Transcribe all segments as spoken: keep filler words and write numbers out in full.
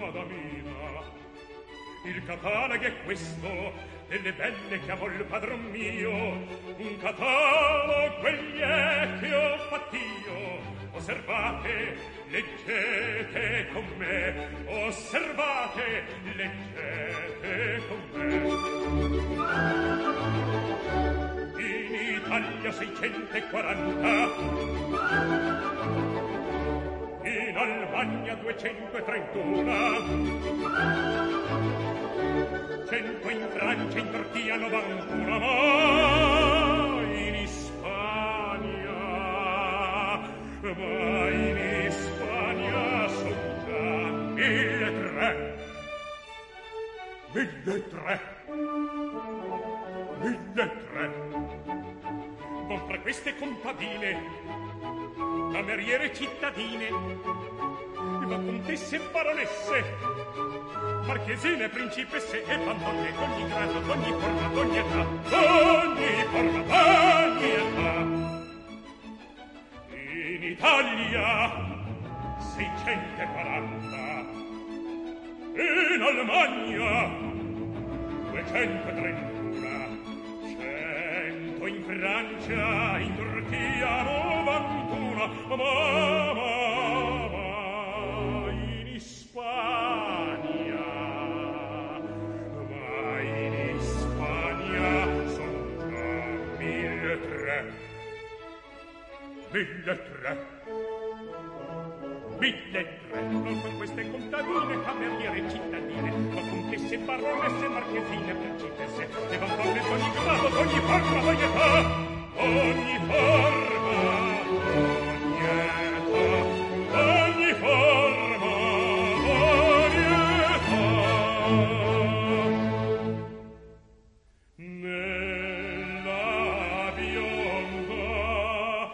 Madamina, il catalogo è questo, delle belle che amò il padron mio, un catalogo quegli è che ho fatt'io. Osservate, leggete con me, osservate, leggete con me. In Italia seicentoquaranta, in Albania duecentotrentuno, cento in Francia, in Turchia novantuno, ma in Spagna, ma in Spagna son già mille tre, mille tre, mille tre. Con fra queste contadine, cameriere cittadine, ma contesse e baronesse, marchesine, principesse e bambone d'ogni grado, d'ogni forma, d'ogni età, d'ogni forma, d'ogni età. In Italia seicentoquaranta, in Almagna duecentotrentuno, cento in Francia, in Turchia novantuno, ma, ma, ma in Spagna, ma in Spagna son già mille tre, mille tre, mille tre. Non con queste contadine, cameriere cittadine, ma contesse, baronesse, marchesine, principesse, e bambone d'ogni grado, d'ogni forma, d'ogni età, ogni forma, ogni età, ogni forma, ogni età. Nella bionda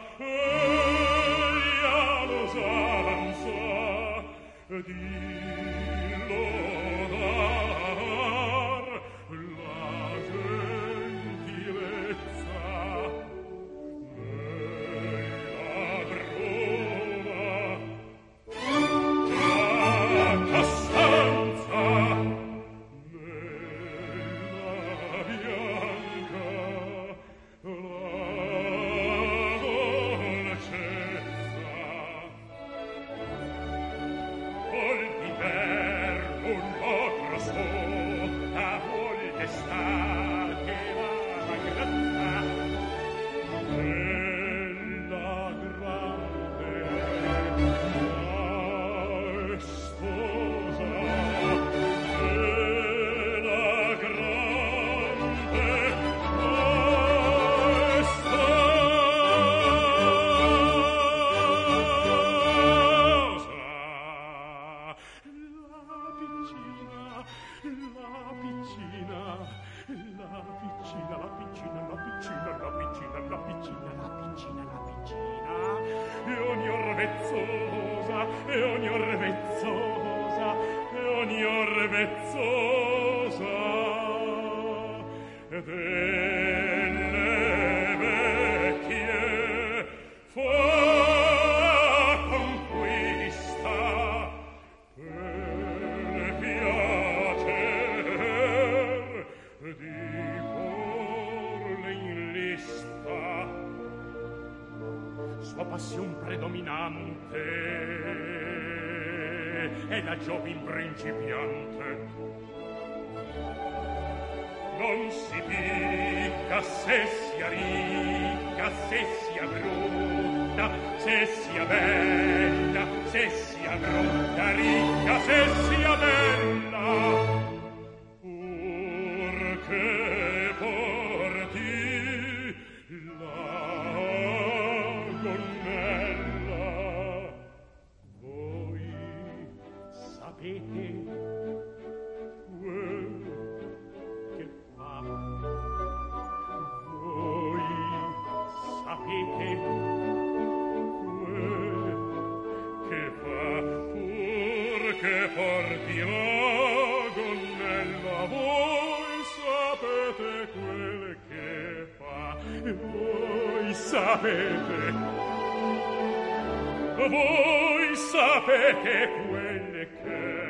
ella l'usanza di lodar la gentilezza, nella bruna la costanza, nella bianca la dolcezza. Vuol di ver un otro so, a vuol d'estar che la grazia, nella grande maestosa, nella grande maestosa. La piccina, la piccina, la piccina, la piccina, la piccina, la piccina, la piccina, la piccina, la piccina, e ogni orvezzosa, e ogni orvezzosa, e ogni orvezzosa, delle vecchie fa conquista per piacer di porle in lista. Sua passion predominante è la giovin principiante. Non si dica se sia ricca, se sia brutta, se sia bella, se sia brutta, ricca, se sia bella, purché porti la gonnella. Voi sapete quel che fa, voi sapete quel che fa, purché porti la gonnella. Voi sapete quel che fa, voi sapete, voi sapete quel che